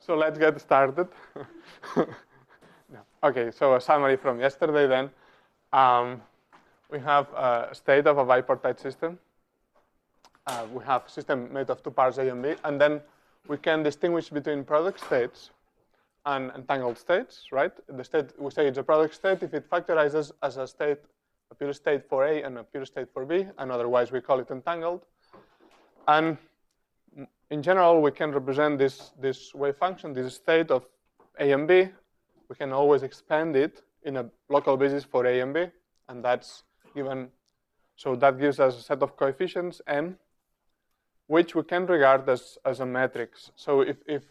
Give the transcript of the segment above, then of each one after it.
So let's get started. No. Okay, so a summary from yesterday then. We have a state of a bipartite system. We have a system made of two parts A and B, and then we can distinguish between product states and entangled states, right? The state, we say it's a product state if it factorizes as a state, a pure state for A and a pure state for B, and otherwise we call it entangled. And in general, we can represent this wave function, this state of A and B. We can always expand it in a local basis for A and B, and that's given. So that gives us a set of coefficients M, which we can regard as a matrix. So if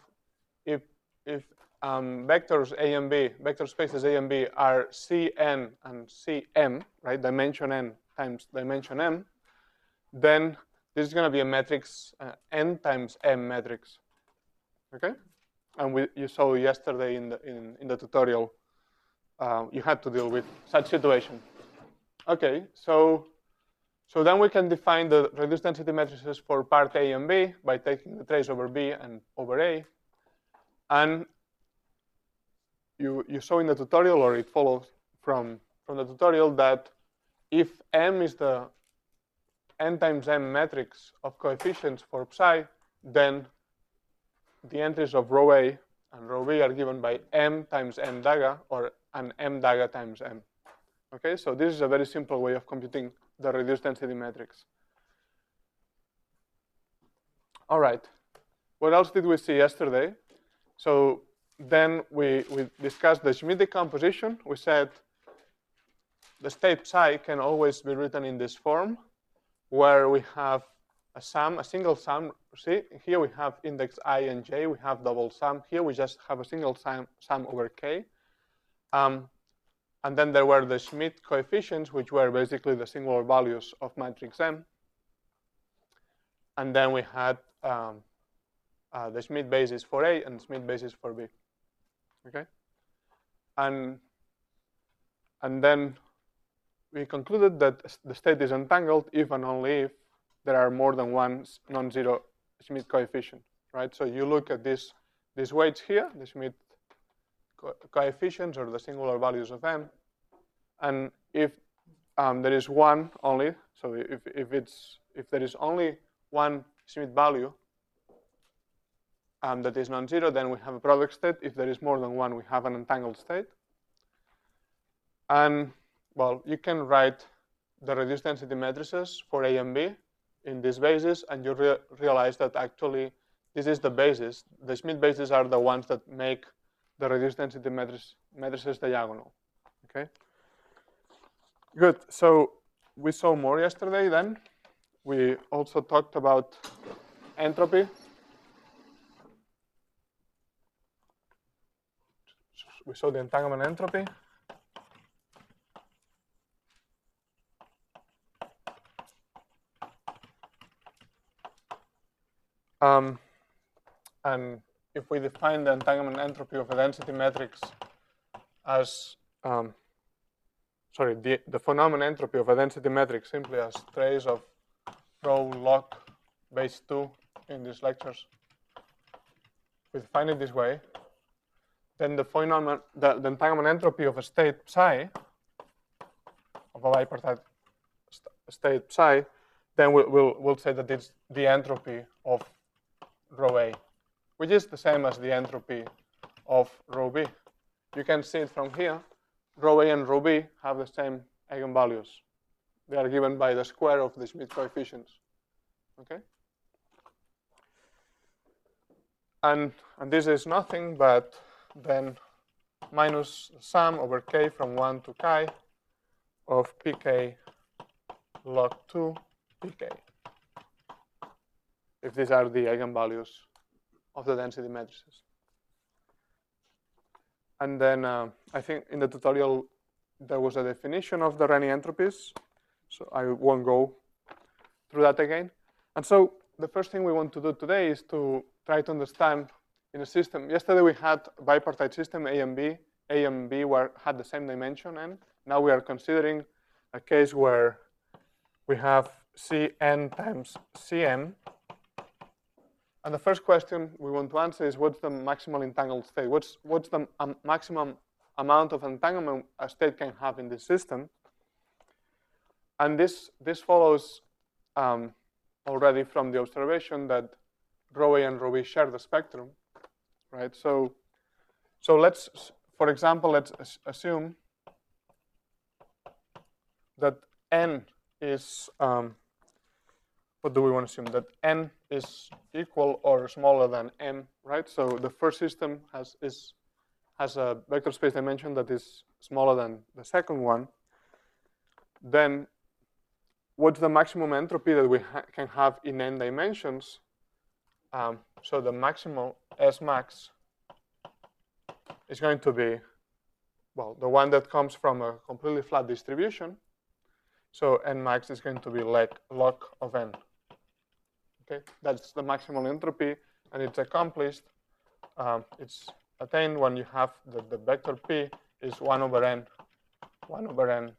vectors A and B, vector spaces A and B are Cn and Cm, right, dimension n times dimension m, then this is going to be a matrix n times m matrix. Okay, and you saw yesterday in the tutorial you had to deal with such situation. Okay, so then we can define the reduced density matrices for part A and B by taking the trace over B and over A. And you saw in the tutorial, or it follows from the tutorial, that if M is the n times m matrix of coefficients for psi, then the entries of rho A and rho B are given by m times n daga, or an m daga times m. Okay, so this is a very simple way of computing the reduced density matrix. All right, what else did we see yesterday? So then we discussed the Schmidt decomposition. We said the state psi can always be written in this form, where we have a sum, a single sum. See, here we have index I and j, we have double sum. Here we just have a single sum over k. And then there were the Schmidt coefficients, which were basically the singular values of matrix M. And then we had the Schmidt basis for A and Schmidt basis for B. Okay? And then we concluded that the state is entangled if and only if there are more than one non-zero Schmidt coefficient, right? So you look at these weights here, the Schmidt coefficients or the singular values of M, and if there is one only, so if there is only one Schmidt value that is non-zero, then we have a product state. If there is more than one, we have an entangled state. And well, you can write the reduced density matrices for A and B in this basis, and you realize that actually this is the basis. The Schmidt bases are the ones that make the reduced density matrices diagonal. Okay. Good. So we saw more yesterday. Then we also talked about entropy. We saw the entanglement entropy. And if we define the entanglement entropy of a density matrix as, the phenomenon entropy of a density matrix simply as trace of rho log base 2 in these lectures, we define it this way, then the phenomenon, the entanglement entropy of a state psi, of a bipartite state psi, then we'll say that it's the entropy of rho A, which is the same as the entropy of rho B. You can see it from here. Rho A and rho B have the same eigenvalues. They are given by the square of the Schmidt coefficients. Okay? And this is nothing but then minus the sum over k from 1 to chi of pk log 2 pk, if these are the eigenvalues of the density matrices. And then I think in the tutorial there was a definition of the Renyi entropies, so I won't go through that again. And so the first thing we want to do today is to try to understand in a system. Yesterday we had a bipartite system, A and B. A and B had the same dimension, and now we are considering a case where we have Cn times Cm And the first question we want to answer is, what's the maximal entangled state? What's the maximum amount of entanglement a state can have in this system? And this follows already from the observation that rho A and rho B share the spectrum, right? So let's, for example, let's assume that n is, what do we want to assume? That n is equal or smaller than m, right? So the first system has a vector space dimension that is smaller than the second one. Then what's the maximum entropy that we can have in n dimensions? So the maximal S max is going to be, well, the one that comes from a completely flat distribution. So n max is going to be like log of n. Okay, that's the maximal entropy, and it's accomplished. It's attained when you have the vector p is 1 over n, 1 over n,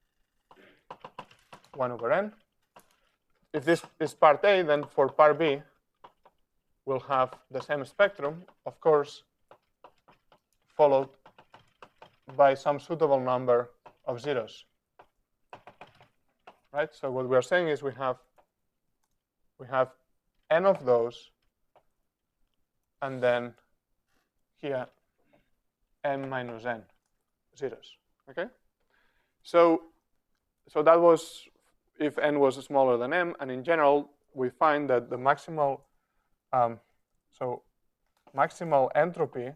1 over n. If this is part A, then for part B, we'll have the same spectrum, of course, followed by some suitable number of zeros. Right? So what we are saying is we have n of those, and then here m minus n zeros. Okay? So that was if n was smaller than m, and in general we find that the maximal maximal entropy,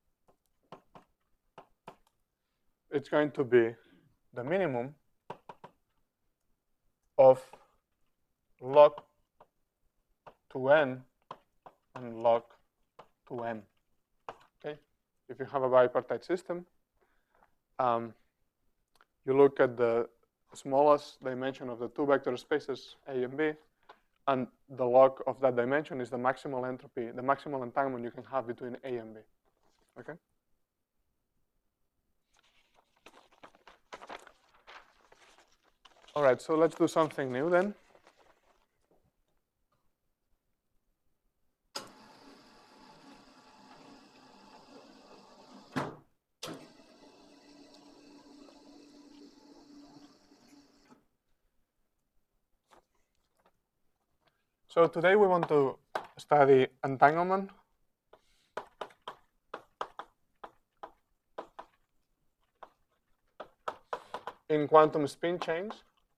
it's going to be the minimum of log to n and log to m. Okay, if you have a bipartite system, you look at the smallest dimension of the two vector spaces A and B, and the log of that dimension is the maximal entropy, the maximal entanglement you can have between A and B. Okay. All right, so let's do something new then. So today we want to study entanglement. In quantum spin chains.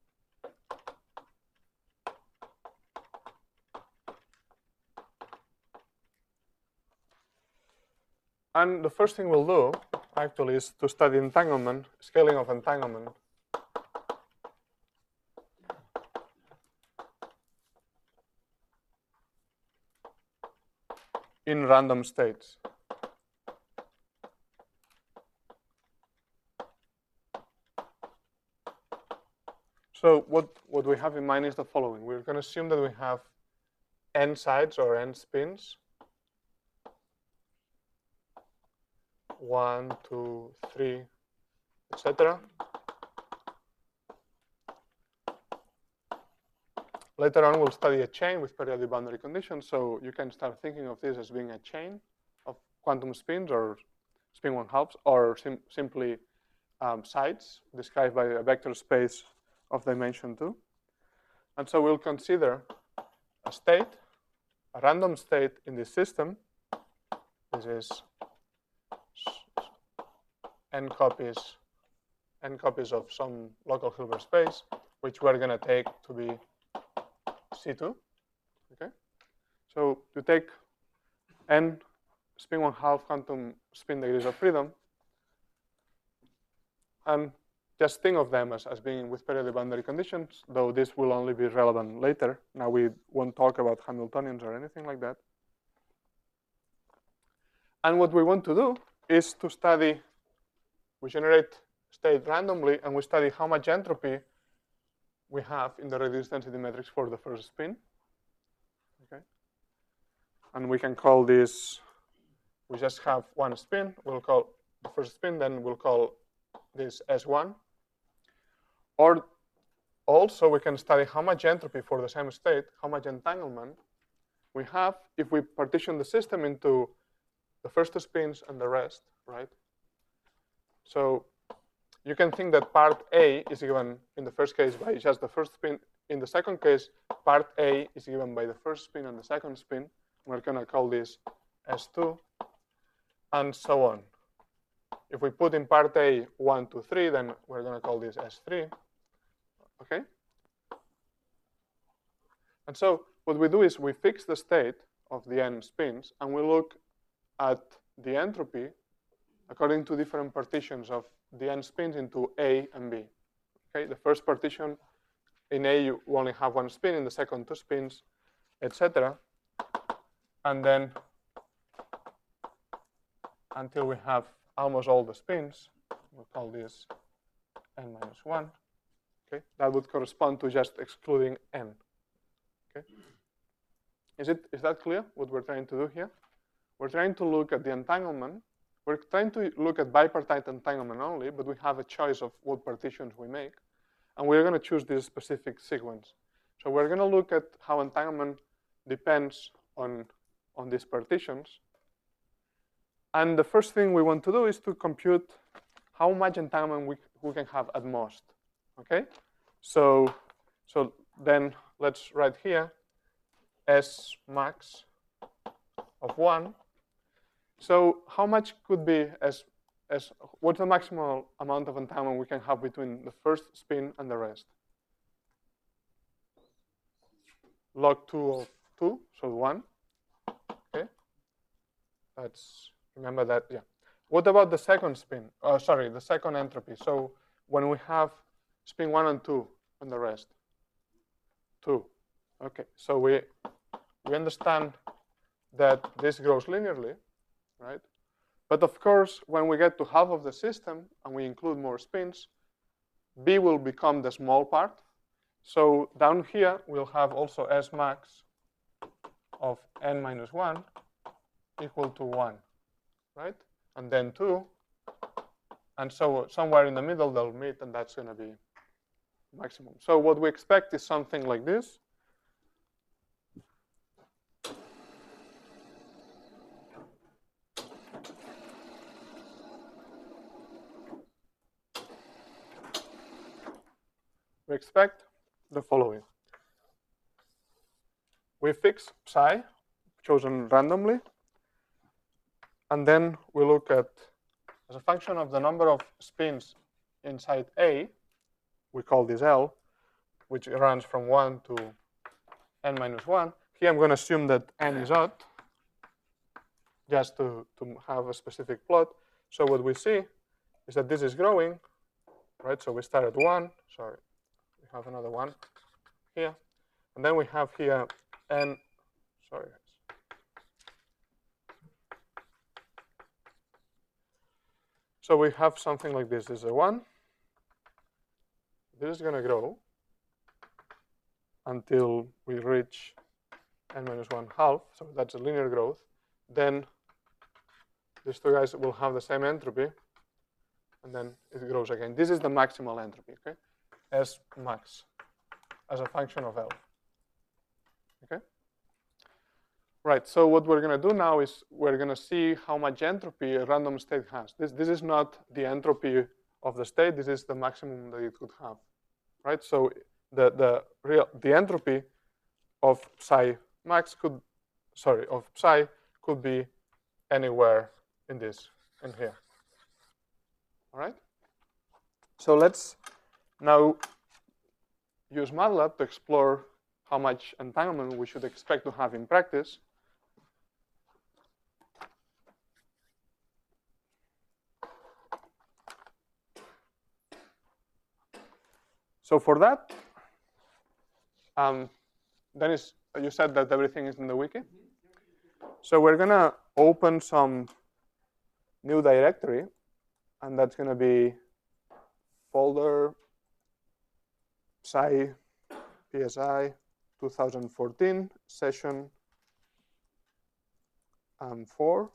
And the first thing we'll do, actually, is to study entanglement, scaling of entanglement. In random states. So what we have in mind is the following. We're going to assume that we have n sides or n spins. 1, 2, 3, etc. Later on, we'll study a chain with periodic boundary conditions. So you can start thinking of this as being a chain of quantum spins or spin 1/2, or simply sides described by a vector space of dimension 2. And so we'll consider a state, a random state in this system. This is n copies of some local Hilbert space, which we're going to take to be C2. Okay, so to take n spin 1/2 quantum spin degrees of freedom, and just think of them as being with periodic boundary conditions, though this will only be relevant later. Now we won't talk about Hamiltonians or anything like that. And what we want to do is to study, we generate state randomly, and we study how much entropy we have in the reduced density matrix for the first spin. Okay, and we can call this, we just have one spin, we'll call the first spin, then we'll call this S1. Or also we can study how much entropy for the same state, how much entanglement we have if we partition the system into the first spins and the rest, right? So you can think that part A is given in the first case by just the first spin. In the second case, part A is given by the first spin and the second spin. We're going to call this S2, and so on. If we put in part A 1, 2, 3, then we're going to call this S3. Okay? And so what we do is we fix the state of the n spins, and we look at the entropy according to different partitions of the n spins into A and B. Okay? The first partition, in A, you only have one spin, in the second, 2 spins, etc. And then until we have almost all the spins, we'll call this n minus 1. Okay? That would correspond to just excluding n. Okay? Is that clear what we're trying to do here? We're trying to look at the entanglement. We're trying to look at bipartite entanglement only, but we have a choice of what partitions we make. And we're going to choose this specific sequence. So we're going to look at how entanglement depends on these partitions. And the first thing we want to do is to compute how much entanglement we can have at most. Okay? So then let's write here S max of 1. So how much could be what's the maximal amount of entanglement we can have between the first spin and the rest? Log 2 of 2, so 1. Okay? Remember that, yeah. What about the second spin? Sorry, the second entropy. So when we have spin 1 and 2 and the rest? 2. Okay, so we understand that this grows linearly, right? But of course, when we get to half of the system and we include more spins, B will become the small part. So down here, we'll have also S max of n minus 1 equal to 1, right? And then 2. And so somewhere in the middle, they'll meet, and that's going to be maximum. So what we expect is something like this. We expect the following. We fix psi, chosen randomly, and then we look at, as a function of the number of spins inside A, we call this L, which runs from 1 to n minus 1. Here I'm going to assume that n is odd, just to have a specific plot. So what we see is that this is growing, right? So we start at 1, sorry. We have another 1 here. And then we have here n, sorry. So we have something like this. This is a 1. This is going to grow until we reach n minus 1 half. So that's a linear growth. Then these two guys will have the same entropy. And then it grows again. This is the maximal entropy, okay? S max as a function of L. Okay? Right, so what we're going to do now is we're going to see how much entropy a random state has. This is not the entropy of the state. This is the maximum that it could have. Right? So the entropy of psi max could be anywhere in here. All right? So let's now use MATLAB to explore how much entanglement we should expect to have in practice. So for that, Dennis, you said that everything is in the wiki. So we're going to open some new directory, and that's going to be folder psi PSI 2014 session 4.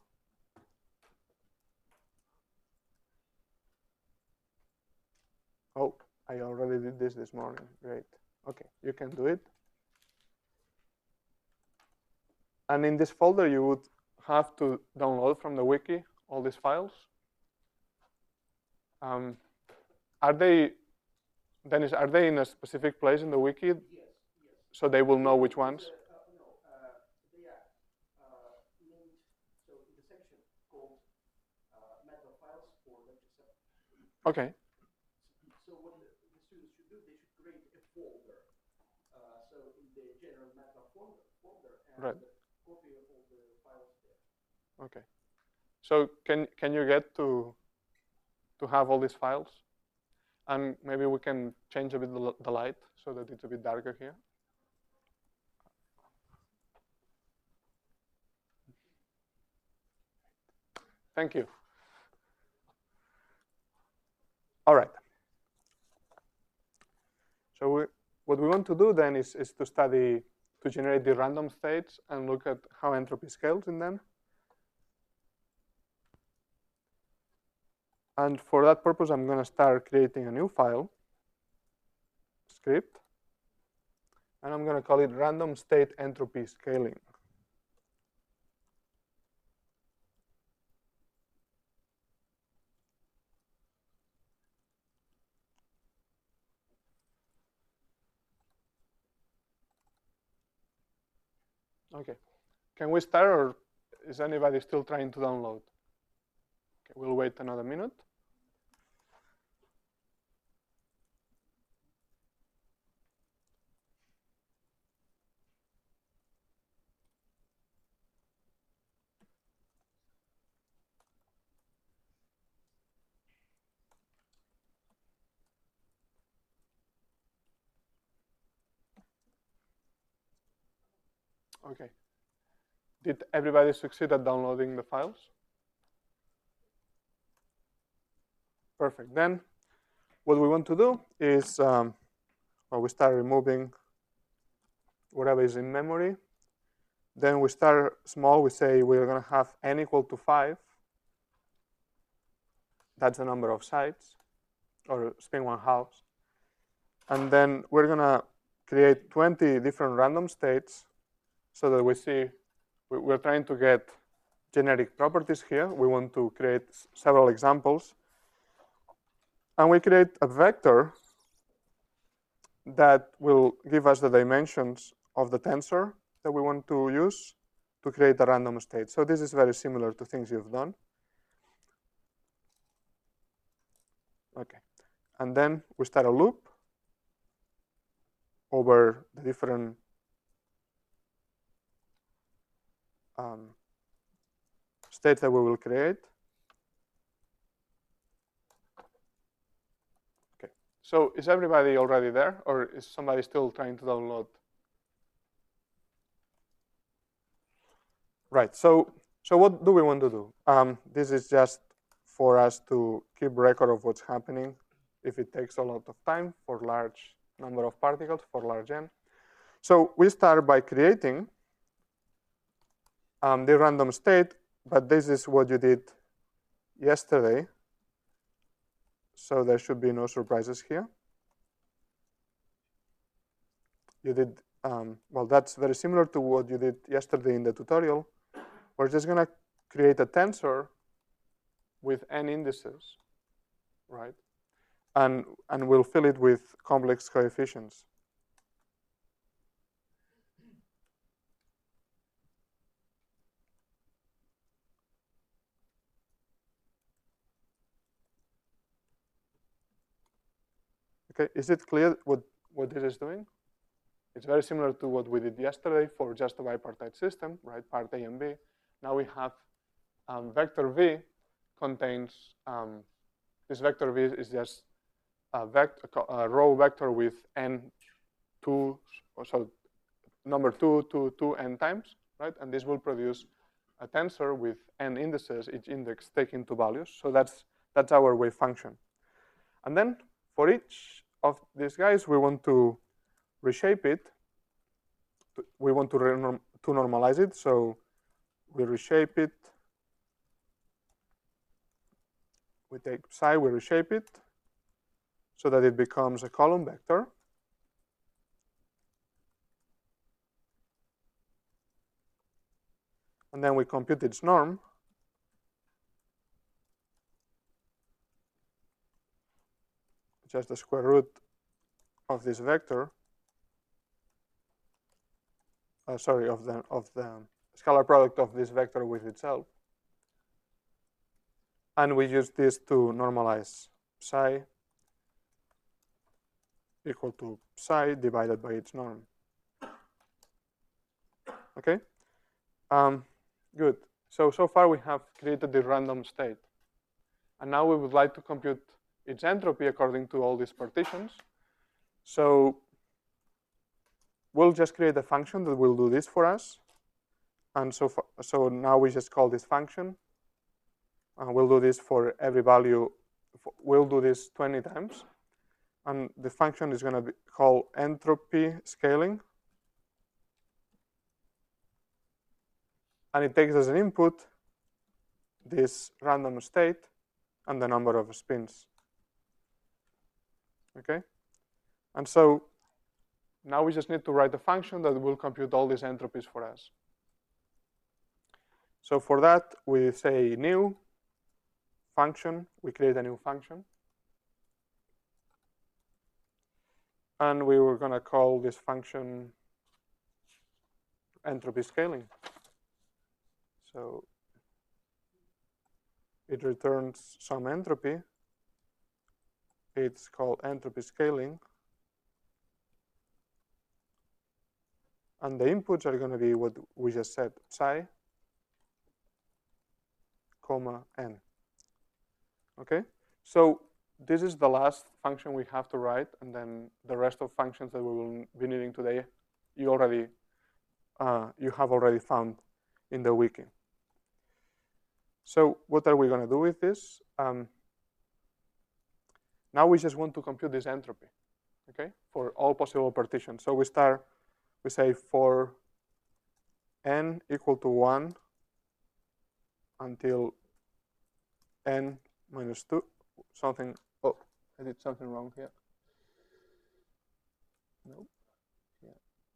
Oh, I already did this morning. Great. Okay, you can do it. And in this folder, you would have to download from the wiki all these files. Are they, Dennis, are they in a specific place in the wiki? Yes. So they will know which ones? No, they are linked, so in the section called meta files for Lecture 7. Okay. So what the students should do, they should create a folder. So in the general meta folder and right. Copy all the files there. Okay. So can you get to have all these files? And maybe we can change a bit the light so that it's a bit darker here. Thank you. All right. So what we want to do then is to generate the random states and look at how entropy scales in them. And for that purpose, I'm going to start creating a new file, script, and I'm going to call it random state entropy scaling. Okay. Can we start, or is anybody still trying to download? Okay, we'll wait another minute. Okay. Did everybody succeed at downloading the files? Perfect. Then what we want to do is, well, we start removing whatever is in memory. Then we start small. We say we're going to have n equal to 5. That's the number of sites, or spin 1/2. And then we're going to create 20 different random states so that we see we're trying to get generic properties here. We want to create several examples. And we create a vector that will give us the dimensions of the tensor that we want to use to create a random state. So this is very similar to things you've done. Okay. And then we start a loop over the different states that we will create. Okay. So is everybody already there, or is somebody still trying to download? Right. So what do we want to do? This is just for us to keep record of what's happening if it takes a lot of time for large number of particles, for large n. So we start by creating the random state, but this is what you did yesterday. So there should be no surprises here. You did, well, that's very similar to what you did yesterday in the tutorial. We're just going to create a tensor with n indices, right? And we'll fill it with complex coefficients. Okay, is it clear what this is doing? It's very similar to what we did yesterday for just a bipartite system, right? Part A and B. Now we have vector V contains, this vector V is just a row vector with n2, so number 2 to 2n times, right? And this will produce a tensor with n indices, each index taking 2 values. So that's our wave function. And then for each of these guys, we want to reshape it. We want to normalize it. So we reshape it. We take psi, we reshape it so that it becomes a column vector. and then we compute its norm, just the square root of this vector, of the scalar product of this vector with itself. And we use this to normalize psi equal to psi divided by its norm. Okay? Good. So far we have created the random state. And now we would like to compute its entropy according to all these partitions. So we'll just create a function that will do this for us. And so now we just call this function. We'll do this for every value. We'll do this 20 times. And the function is going to be called entropy scaling. And it takes as an input this random state and the number of spins. Okay? And so now we just need to write a function that will compute all these entropies for us. So for that, we say new function. We create a new function. And we were going to call this function entropy scaling. So it returns some entropy. It's called entropy scaling. And the inputs are going to be what we just said, psi, comma, n. Okay? So this is the last function we have to write, and then the rest of functions that we will be needing today, you have already found in the wiki. So what are we going to do with this? Now we just want to compute this entropy, okay, for all possible partitions. So we say for n equal to 1 until n minus 2, something. Oh, I did something wrong here. Nope. Yeah.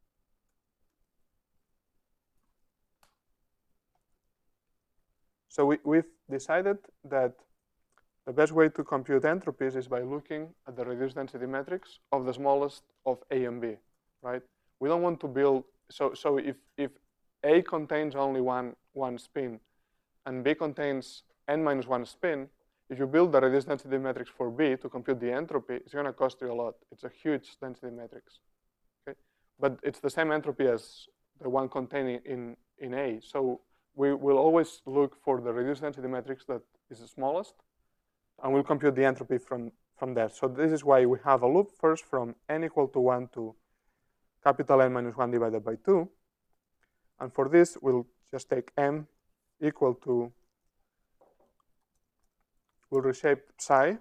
So we've decided that the best way to compute entropies is by looking at the reduced density matrix of the smallest of A and B, right? We don't want to build, so if A contains only one spin and B contains n minus 1 spin, if you build the reduced density matrix for B to compute the entropy, it's going to cost you a lot. It's a huge density matrix, okay? But it's the same entropy as the one containing in A. So we will always look for the reduced density matrix that is the smallest, and we'll compute the entropy from there. So this is why we have a loop first from n equal to 1 to capital N minus 1 divided by 2. And for this, we'll just take m equal to, we'll reshape psi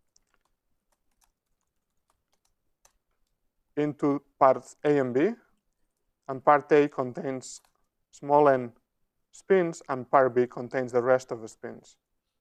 into parts A and B. And part A contains small n spins, and part B contains the rest of the spins.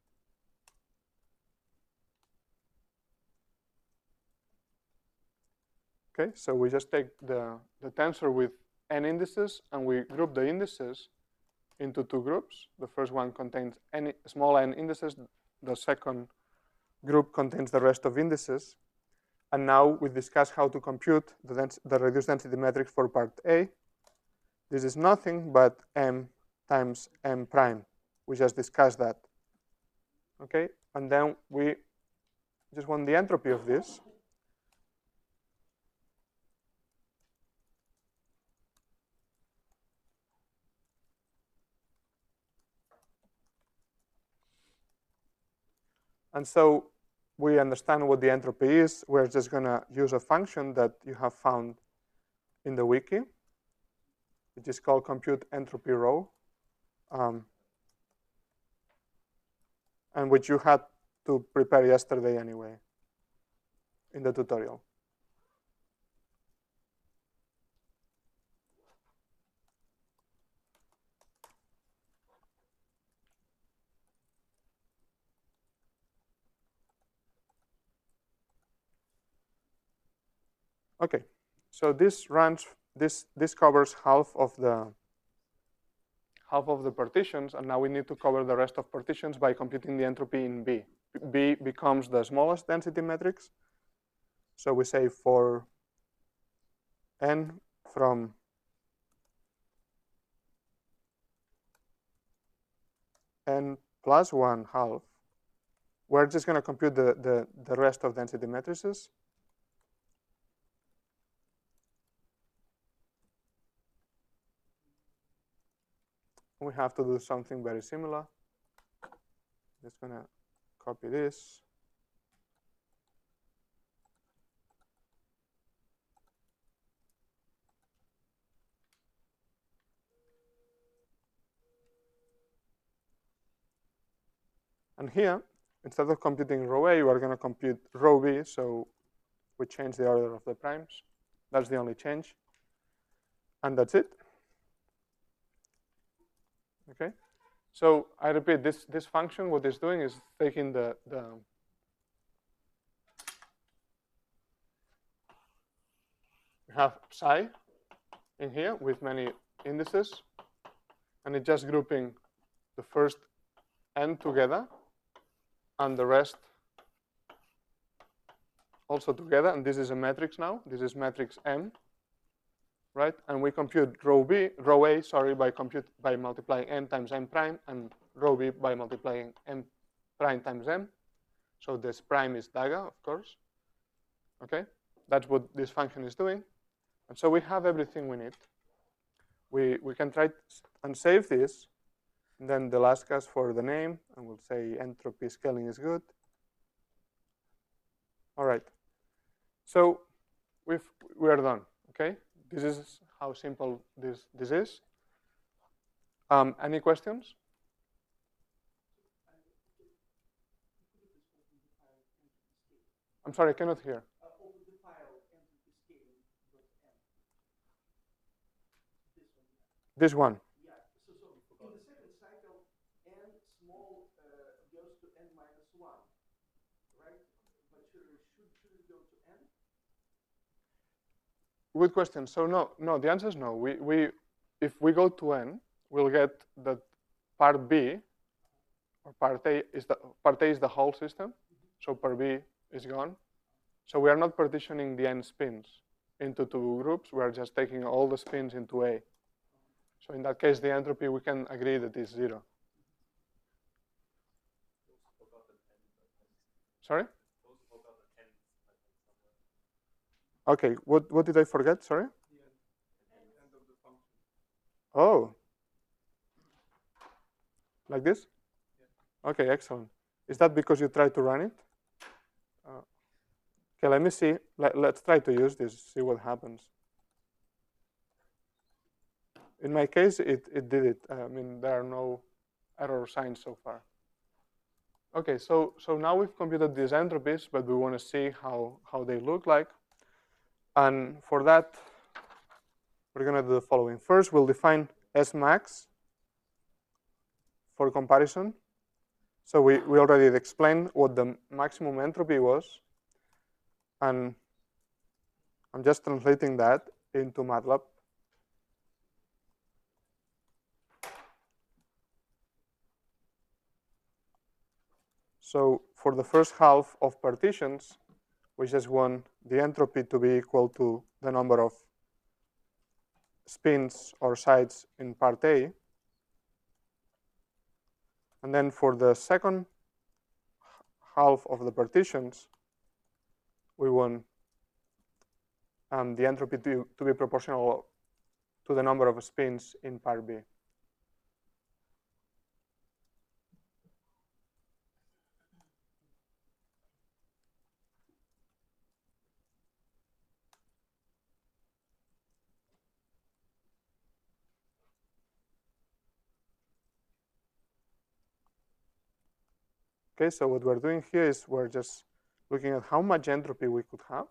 Okay, so we just take the tensor with n indices, and we group the indices into two groups. The first one contains small n indices. The second group contains the rest of indices. And now we discuss how to compute the reduced density matrix for part A. This is nothing but m times m prime. We just discussed that. Okay, and then we just want the entropy of this. And so we understand what the entropy is. We're just going to use a function that you have found in the wiki, which is called compute entropy row, and which you had to prepare yesterday anyway in the tutorial. Okay, so this runs. This covers half of half of the partitions, and now we need to cover the rest of partitions by computing the entropy in B. B becomes the smallest density matrix. So we say for n from n plus 1 half, we're just going to compute the rest of density matrices. We have to do something very similar. Just going to copy this. And here, instead of computing row A, we're going to compute row B, so we change the order of the primes. That's the only change. And that's it. Okay? So I repeat, this function, what it's doing is taking we have psi in here with many indices, and it's just grouping the first n together and the rest also together, and this is a matrix now. This is matrix M, right? And we compute row A, sorry, by multiplying n times m prime, and row B by multiplying m prime times m. So this prime is Daga, of course. Okay, that's what this function is doing, and so we have everything we need. We can try and save this. And then they'll ask us for the name, and we'll say entropy scaling is good. All right. So we are done. Okay. This is how simple this is. Any questions? I'm sorry, I cannot hear. This one. Yeah. So in the second cycle, n small goes to n minus 1, right? But should it go to n? Good question. So no. The answer is no. If we go to n, we'll get that part B or part A is the whole system. So part B is gone. So we are not partitioning the n spins into two groups. We are just taking all the spins into A. So in that case, the entropy, we can agree that is 0. Sorry? Okay, what did I forget? Sorry? End of the function. Oh. Like this? Yeah. Okay, excellent. Is that because you tried to run it? Okay, let me see. Let's try to use this, see what happens. In my case, it did it. I mean, there are no error signs so far. Okay, so now we've computed these entropies, but we want to see how they look like. And for that, we're going to do the following. First, we'll define S max for comparison. So we already explained what the maximum entropy was. And I'm just translating that into MATLAB. So for the first half of partitions, we just want the entropy to be equal to the number of spins or sides in part A. And then for the second half of the partitions, we want the entropy to be proportional to the number of spins in part B. Okay, so what we're doing here is we're just looking at how much entropy we could have.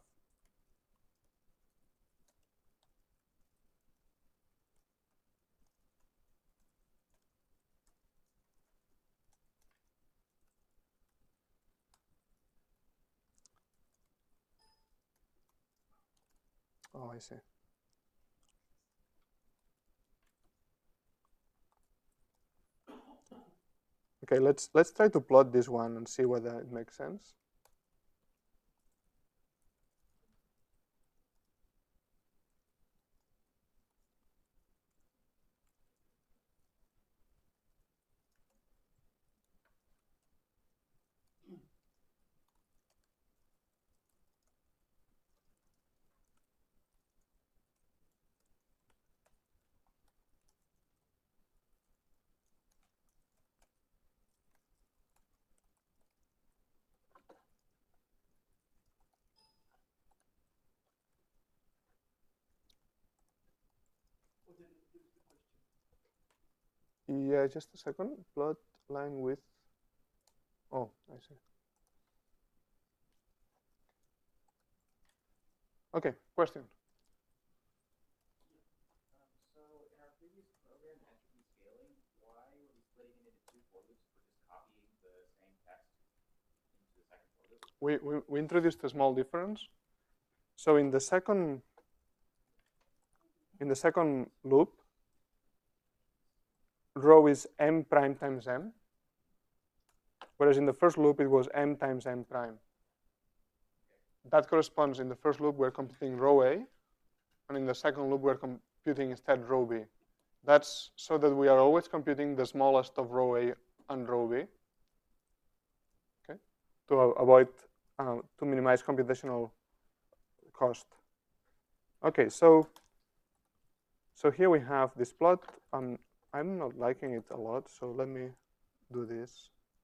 Oh, I see. Okay, let's try to plot this one and see whether it makes sense. Yeah, just a second. Plot line with. Oh, I see. Okay, question. So in our previous program, entropy scaling, why were we splitting it into two for loops for just copying the same text into the second for loop? We introduced a small difference. So in the second loop, rho is m prime times m, whereas in the first loop it was m times m prime. That corresponds, in the first loop we're computing rho a, and in the second loop we're computing instead rho b. That's so that we are always computing the smallest of rho a and rho b, okay, to avoid, to minimize computational cost. Okay, so here we have this plot. I'm not liking it a lot, so let me do this.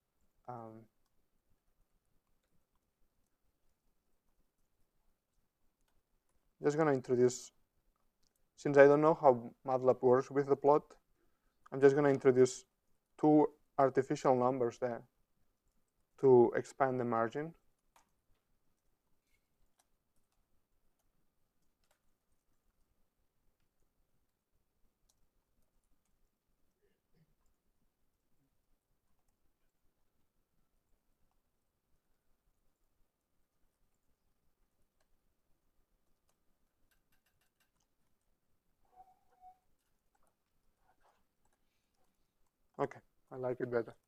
Just gonna introduce, since I don't know how MATLAB works with the plot, I'm just gonna introduce two artificial numbers there to expand the margin. Okay, I like it better.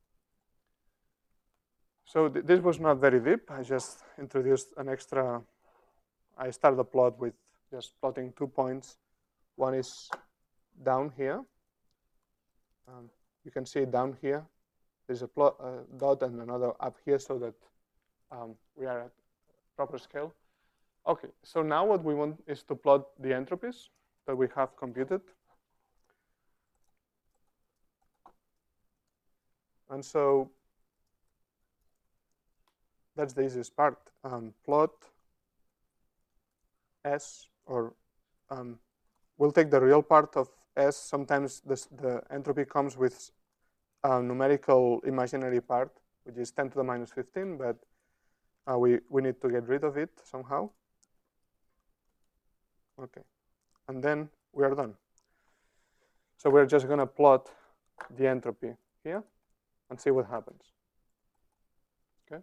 So this was not very deep. I just introduced an extra. I started the plot with just plotting 2 points. One is down here. You can see it down here. There's a plot, dot and another up here, so that we are at proper scale. Okay, so now what we want is to plot the entropies that we have computed. And so that's the easiest part. Plot S, or we'll take the real part of S. Sometimes the entropy comes with a numerical imaginary part, which is 10 to the minus 15, but we need to get rid of it somehow. Okay, and then we are done. So we're just going to plot the entropy here and see what happens. Okay.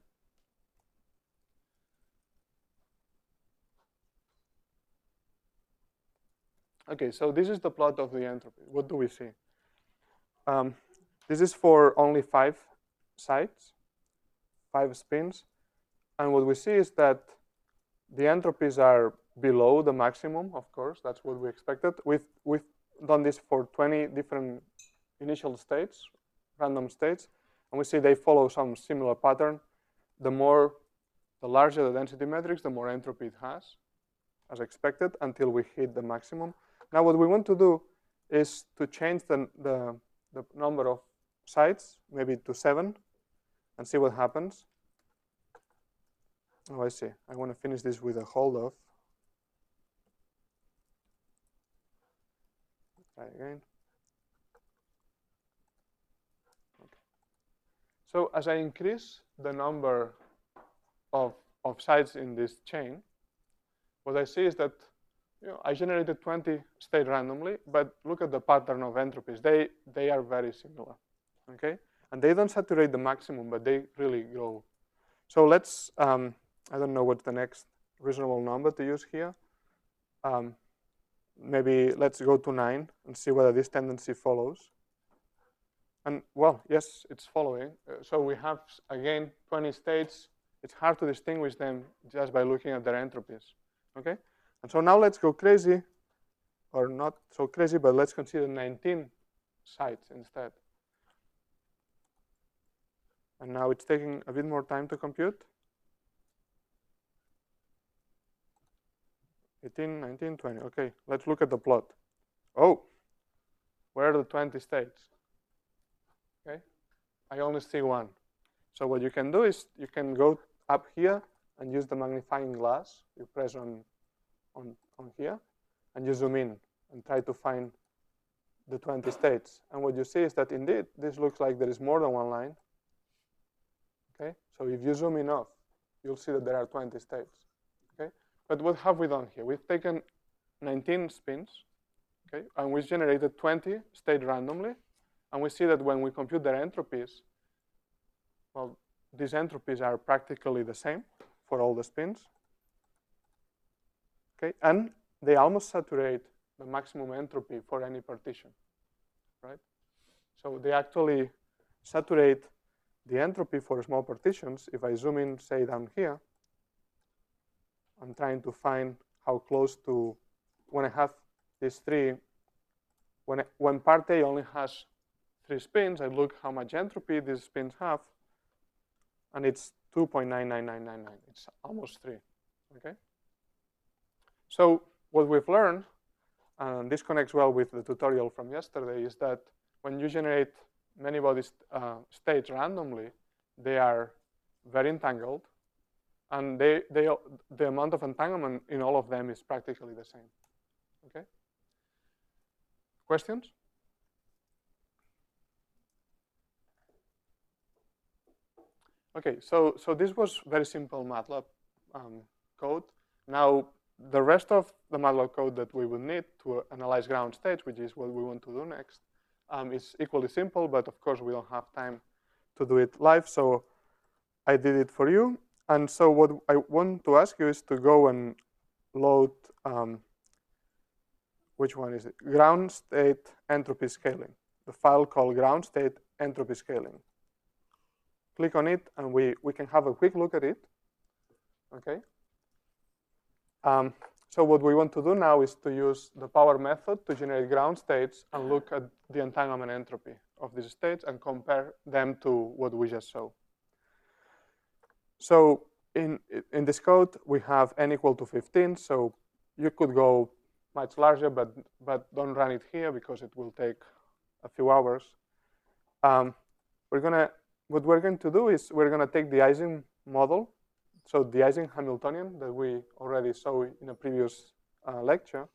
Okay, so this is the plot of the entropy. What do we see? This is for only 5 sites, 5 spins. And what we see is that the entropies are below the maximum, of course. That's what we expected. We've done this for 20 different initial states, random states. And we see they follow some similar pattern. The larger the density matrix, the more entropy it has, as expected, until we hit the maximum. Now what we want to do is to change the number of sites, maybe to 7, and see what happens. Oh, I see. I want to finish this with a hold off. Try again. Okay. So as I increase the number of sites in this chain, what I see is that I generated 20 state randomly, but look at the pattern of entropies. They are very similar, okay? And they don't saturate the maximum, but they really grow. So let's, I don't know what's the next reasonable number to use here. Maybe let's go to 9 and see whether this tendency follows. And well, yes, it's following. So we have, again, 20 states. It's hard to distinguish them just by looking at their entropies, okay? And so now let's go crazy, or not so crazy, but let's consider 19 sites instead. And now it's taking a bit more time to compute. 18, 19, 20. Okay, let's look at the plot. Oh, where are the 20 states? Okay, I only see one. So what you can do is you can go up here and use the magnifying glass. You press on here, and you zoom in and try to find the 20 states. And what you see is that indeed, this looks like there is more than one line. Okay, so if you zoom in off, you'll see that there are 20 states. Okay, but what have we done here? We've taken 19 spins, okay, and we've generated 20 state randomly, and we see that when we compute their entropies, well, these entropies are practically the same for all the spins. Okay, and they almost saturate the maximum entropy for any partition, right? So they actually saturate the entropy for small partitions. If I zoom in, say, down here, I'm trying to find how close to, when I have these three, when part A only has 3 spins, I look how much entropy these spins have, and it's 2.99999. It's almost 3, okay? So what we've learned, and this connects well with the tutorial from yesterday, is that when you generate many body states randomly, they are very entangled, and the amount of entanglement in all of them is practically the same. Okay? Questions? Okay, so this was very simple MATLAB code. Now, the rest of the MATLAB code that we would need to analyze ground states, which is what we want to do next, is equally simple, but of course we don't have time to do it live, so I did it for you. And so what I want to ask you is to go and load, which one is it? Ground state entropy scaling, the file called ground state entropy scaling. Click on it, and we can have a quick look at it, okay? So what we want to do now is to use the power method to generate ground states and look at the entanglement entropy of these states and compare them to what we just saw. So in this code, we have n equal to 15, so you could go much larger, but don't run it here because it will take a few hours. What we're going to do is we're going to take the Ising model, so the Ising Hamiltonian that we already saw in a previous lecture.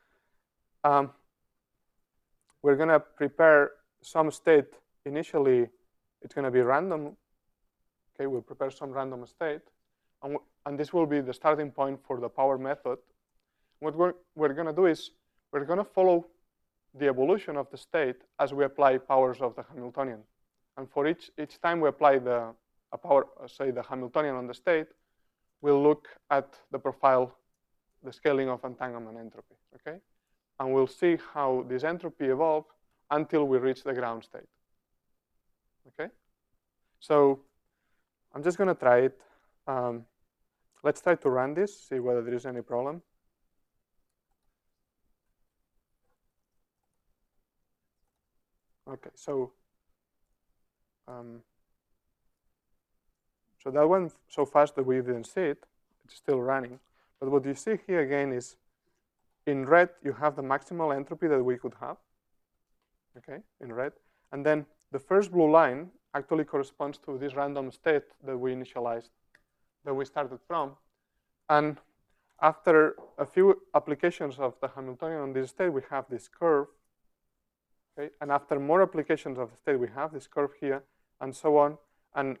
We're going to prepare some state. Initially, it's going to be random. Okay, we'll prepare some random state, and this will be the starting point for the power method. What we're going to do is we're going to follow the evolution of the state as we apply powers of the Hamiltonian. And for each time we apply the power, say the Hamiltonian on the state, we'll look at the profile, the scaling of entanglement entropy, okay? And we'll see how this entropy evolves until we reach the ground state, okay? So I'm just going to try it. Let's try to run this, see whether there is any problem. Okay, so that went so fast that we didn't see it. It's still running. But what you see here again is in red, you have the maximal entropy that we could have, okay, in red. And then the first blue line actually corresponds to this random state that we initialized, that we started from. And after a few applications of the Hamiltonian on this state, we have this curve. Okay? And after more applications of the state, we have this curve here, and so on. And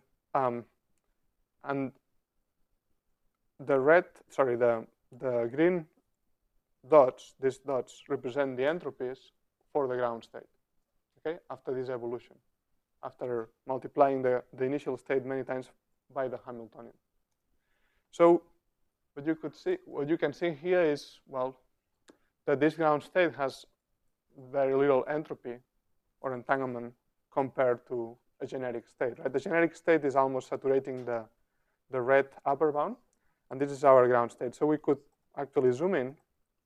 the green dots, these dots represent the entropies for the ground state. Okay, after this evolution, after multiplying the initial state many times by the Hamiltonian. So what you can see here is, well, that this ground state has very little entropy or entanglement compared to a generic state, right? The generic state is almost saturating the red upper bound, and this is our ground state. So we could actually zoom in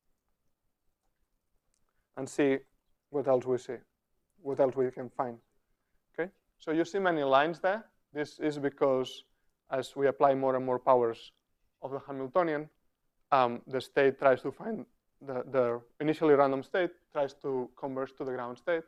and see what else we see, what else we can find, okay? So you see many lines there. This is because as we apply more and more powers of the Hamiltonian, the state tries to find the initially random state tries to converge to the ground state.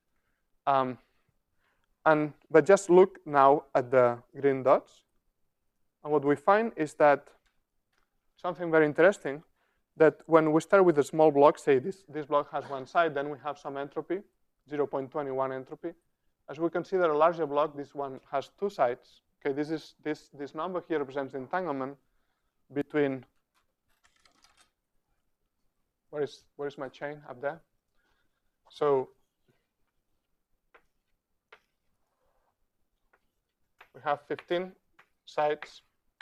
But just look now at the green dots. And what we find is that something very interesting, that when we start with a small block, say this block has one side, then we have some entropy, 0.21 entropy. As we consider a larger block, this one has two sides. Okay, this number here represents the entanglement between, where is my chain up there? So we have 15 sides.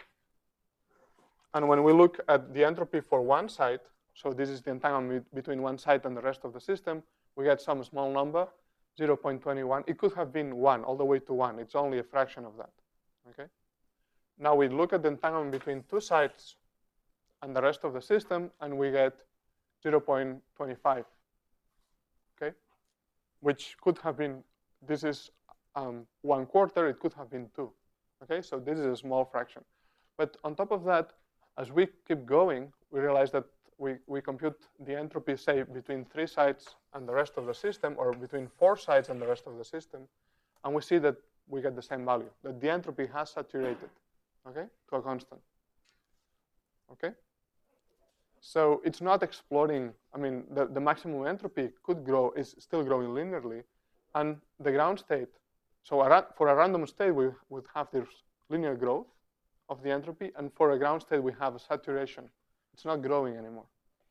And when we look at the entropy for one side, so this is the entanglement between one side and the rest of the system, we get some small number, 0.21. It could have been 1, all the way to 1. It's only a fraction of that, okay? Now we look at the entanglement between two sides and the rest of the system, and we get 0.25, okay? Which could have been, this is 1/4, it could have been 2, okay? So this is a small fraction. But on top of that, as we keep going, we realize that we compute the entropy, say, between 3 sides and the rest of the system, or between 4 sides and the rest of the system, and we see that we get the same value, that the entropy has saturated, okay, to a constant, okay? So it's not exploding. I mean, the maximum entropy could grow, is still growing linearly, and the ground state, so for a random state, we would have this linear growth of the entropy, and for a ground state, we have a saturation. It's not growing anymore.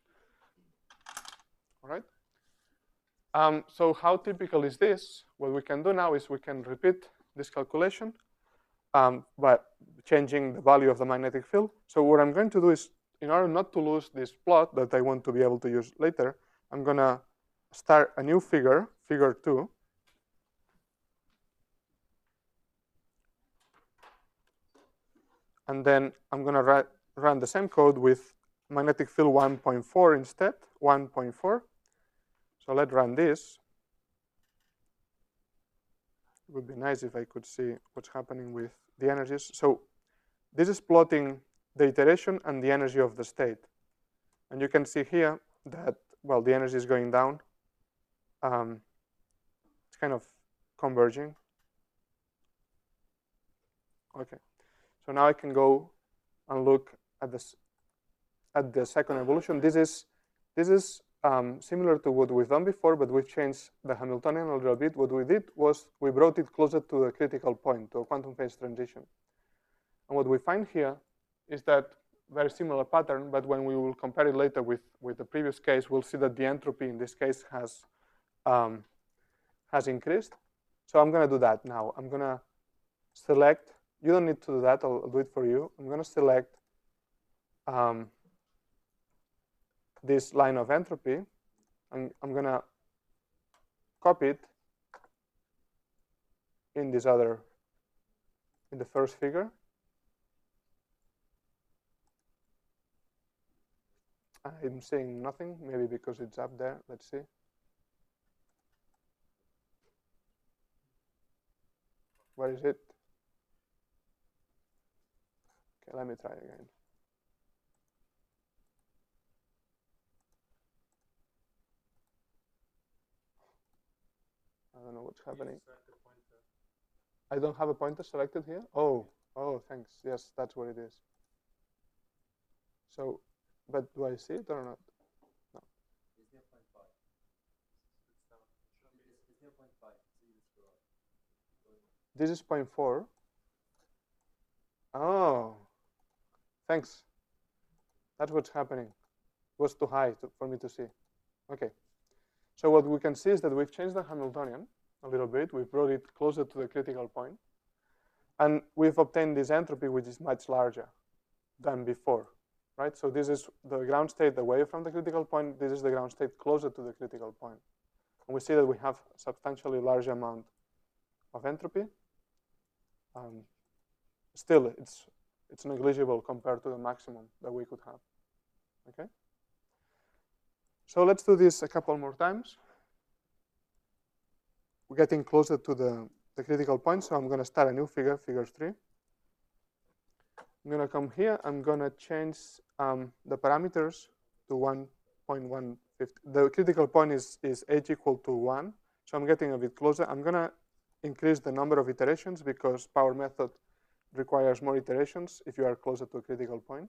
All right? So how typical is this? What we can do now is we can repeat this calculation by changing the value of the magnetic field. So what I'm going to do is, in order not to lose this plot that I want to be able to use later, I'm going to start a new figure, figure 2. And then I'm going to run the same code with magnetic field 1.4 instead, 1.4. So let's run this. It would be nice if I could see what's happening with the energies. So this is plotting the iteration and the energy of the state. And you can see here that, well, the energy is going down. It's kind of converging. Okay. So now I can go and look at this at the second evolution. This is similar to what we've done before, but we've changed the Hamiltonian a little bit. What we did was we brought it closer to the critical point, to a quantum phase transition. And what we find here is that very similar pattern, but when we will compare it later with the previous case, we'll see that the entropy in this case has increased. So I'm going to do that now. I'm going to select. You don't need to do that. I'll do it for you. I'm going to select this line of entropy, and I'm going to copy it in this other, in the first figure. I'm seeing nothing, maybe because it's up there. Let's see. Where is it? Okay, let me try again. I don't know what's happening. I don't have a pointer selected here? Oh, thanks. Yes, that's what it is. So, but do I see it or not? No. It's 0.5. It's 0.5. This is 0.4. Oh, thanks. That's what's happening. It was too high for me to see. Okay. So what we can see is that we've changed the Hamiltonian a little bit. We've brought it closer to the critical point. And we've obtained this entropy, which is much larger than before, right? So this is the ground state away from the critical point. This is the ground state closer to the critical point. And we see that we have a substantially larger amount of entropy. Still, it's negligible compared to the maximum that we could have. Okay. So let's do this a couple more times. We're getting closer to the critical point, so I'm going to start a new figure, figure 3. I'm going to come here. I'm going to change the parameters to 1.150. The critical point is h equal to 1, so I'm getting a bit closer. I'm going to increase the number of iterations because power method requires more iterations if you are closer to a critical point.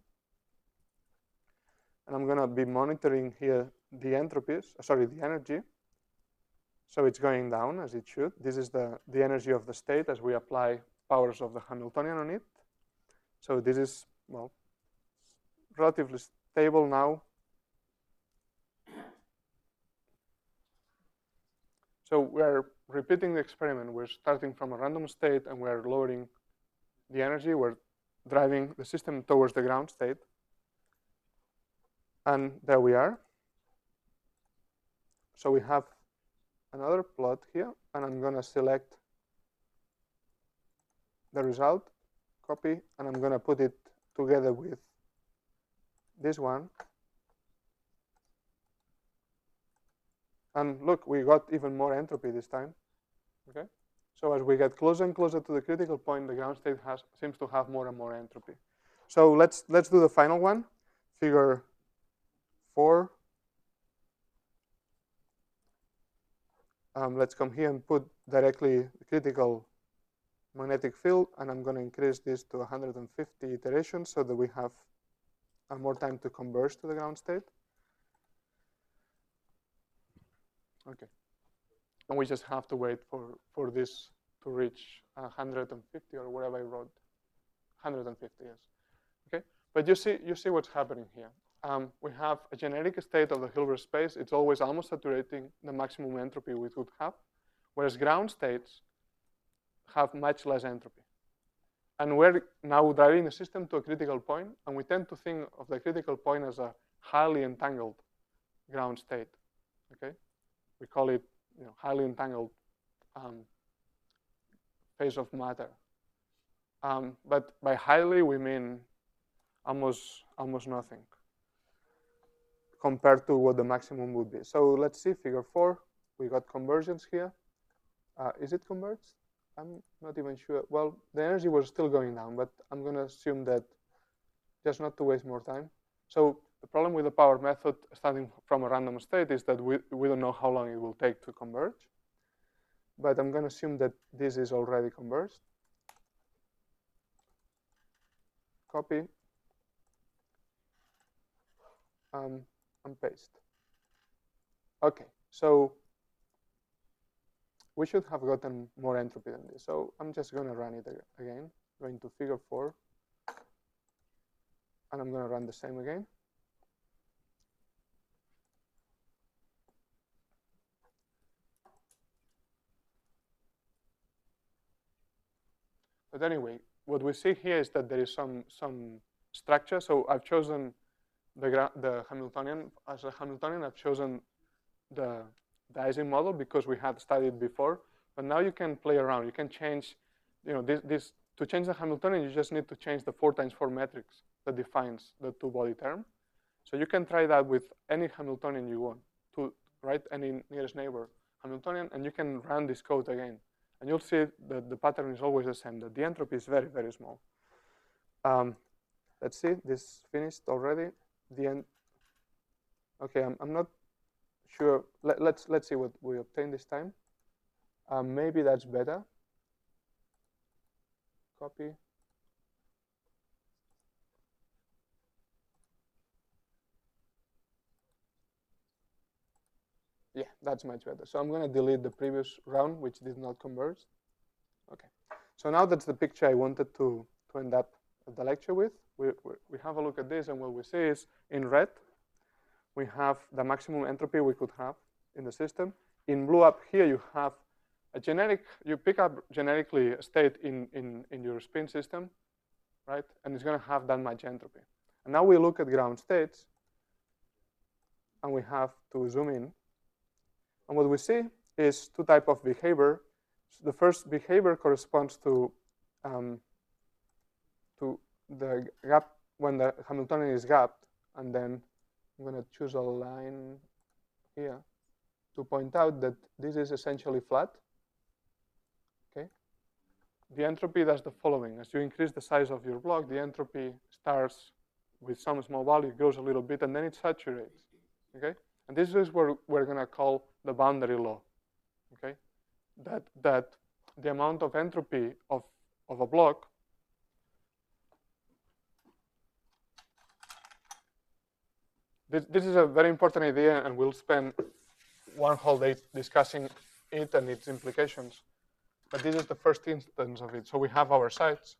And I'm going to be monitoring here the entropies, sorry, the energy. So it's going down as it should. This is the energy of the state as we apply powers of the Hamiltonian on it. So this is, well, relatively stable now. So we're repeating the experiment. We're starting from a random state and we're lowering the energy. We're driving the system towards the ground state. And there we are. So we have another plot here, and I'm going to select the result, copy, and I'm going to put it together with this one. And look, we got even more entropy this time. Okay. So as we get closer and closer to the critical point, the ground state seems to have more and more entropy. So let's do the final one, figure 4. Let's come here and put directly the critical magnetic field, and I'm going to increase this to 150 iterations so that we have more time to converge to the ground state. Okay. And we just have to wait for this to reach 150 or whatever I wrote. 150, yes. Okay. But you see what's happening here. We have a generic state of the Hilbert space. It's always almost saturating the maximum entropy we could have, whereas ground states have much less entropy. And we're now driving the system to a critical point, and we tend to think of the critical point as a highly entangled ground state. Okay, we call it, highly entangled phase of matter. But by highly we mean almost nothing compared to what the maximum would be. So let's see, figure 4. We got convergence here. Is it converged? I'm not even sure. Well, the energy was still going down, but I'm going to assume that just not to waste more time. So the problem with the power method starting from a random state is that we don't know how long it will take to converge. But I'm going to assume that this is already converged. Copy. And paste. Okay, so we should have gotten more entropy than this. So I'm just going to run it again. Going to figure 4. And I'm going to run the same again. But anyway, what we see here is that there is some structure. So I've chosen the Hamiltonian. As a Hamiltonian, I've chosen the Ising model because we had studied before. But now you can play around. You can change, this to change the Hamiltonian, you just need to change the 4x4 matrix that defines the two-body term. So you can try that with any Hamiltonian you want, to write any nearest neighbor Hamiltonian, and you can run this code again. And you'll see that the pattern is always the same, that the entropy is very, very small. Let's see, this finished already. The end. Okay, I'm not sure. Let's see what we obtained this time. Maybe that's better. Copy. Yeah, that's much better. So I'm going to delete the previous round, which did not converge. Okay. So now that's the picture I wanted to end up the lecture with. We have a look at this, and what we see is in red, we have the maximum entropy we could have in the system. In blue up here, you have a generic, you pick up generically a state in your spin system, right? And it's going to have that much entropy. And now we look at ground states, and we have to zoom in. And what we see is two types of behavior. the first behavior corresponds to the gap when the Hamiltonian is gapped, and then I'm going to choose a line here to point out that this is essentially flat. Okay. The entropy does the following: as you increase the size of your block, the entropy starts with some small value, it grows a little bit, and then it saturates. Okay, and this is what we're going to call the boundary law. Okay, that the amount of entropy of a block this is a very important idea, and we'll spend one whole day discussing it and its implications. But this is the first instance of it. So we have our sites.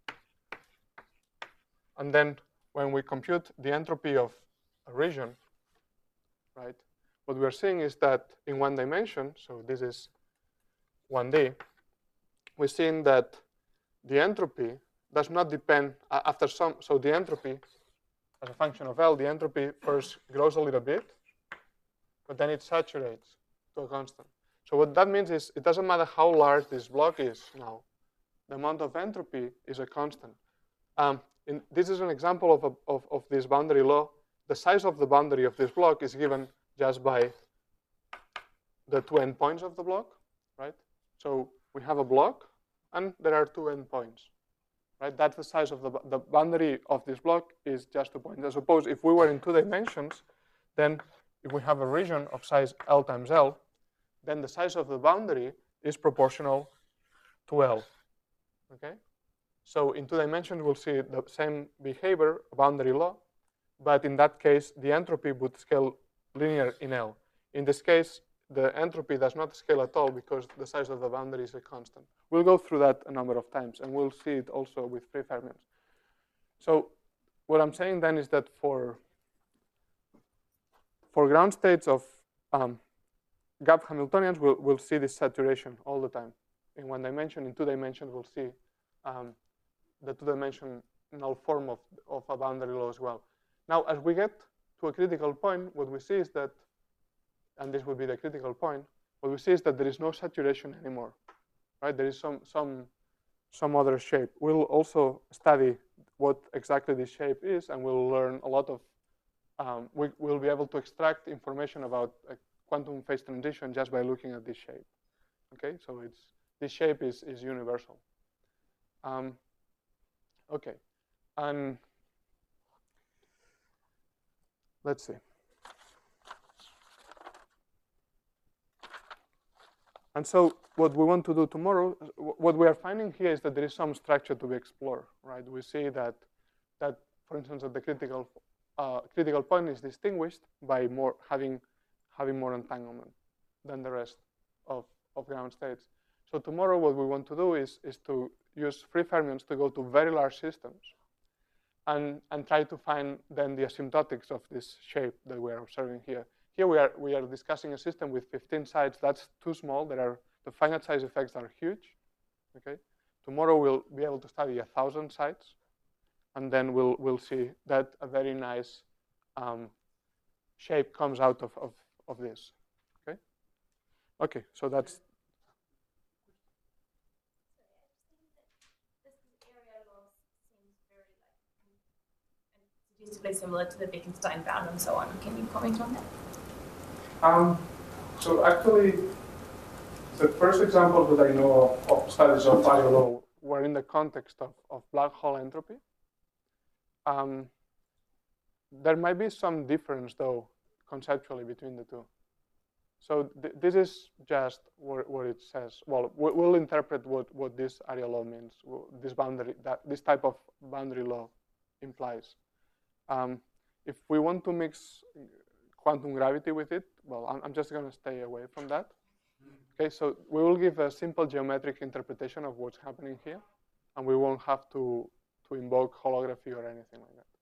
And then when we compute the entropy of a region, right, what we're seeing is that in one dimension, so this is 1D, we're seeing that the entropy does not depend after some, so the entropy, as a function of L, the entropy first grows a little bit, but then it saturates to a constant. So what that means is it doesn't matter how large this block is now. The amount of entropy is a constant. This is an example of this boundary law. The size of the boundary of this block is given just by the two endpoints of the block, right? So we have a block, and there are two endpoints, right? That's the size of the boundary of this block is just 2 points. I suppose if we were in 2 dimensions, then if we have a region of size L times L, then the size of the boundary is proportional to L, okay? So in 2 dimensions, we'll see the same behavior, boundary law, but in that case, the entropy would scale linear in L. In this case, the entropy does not scale at all because the size of the boundary is a constant. We'll go through that a number of times, and we'll see it also with free fermions. So what I'm saying then is that for ground states of gap Hamiltonians, we'll see this saturation all the time. In 1 dimension, in 2 dimensions, we'll see the 2-dimensional form of a boundary law as well. Now, as we get to a critical point, what we see is that, and this would be the critical point, what we see is that there is no saturation anymore, right? There is some other shape. We'll also study what exactly this shape is, and we'll learn a lot of, we'll be able to extract information about a quantum phase transition just by looking at this shape, okay? So this shape is universal. Okay, and let's see. And so what we want to do tomorrow, what we are finding here is that there is some structure to be explored, right? We see that for instance, that the critical point is distinguished by having more entanglement than the rest of ground states. So tomorrow what we want to do is to use free fermions to go to very large systems and try to find then the asymptotics of this shape that we are observing here. Here we are discussing a system with 15 sites. That's too small. The finite size effects are huge. Okay. Tomorrow we'll be able to study 1,000 sites, and then we'll see that a very nice shape comes out of this. Okay. Okay. So that's. Statistically similar to the Wittgenstein bound and so on. Can you comment on that? So actually, the first examples that I know of studies of ILO were in the context of black hole entropy. There might be some difference, though, conceptually between the two. So this is just what it says. Well, we'll interpret what this area law means, this boundary, this type of boundary law implies. If we want to mix quantum gravity with it, well, I'm just going to stay away from that. Okay, so we will give a simple geometric interpretation of what's happening here, and we won't have to invoke holography or anything like that.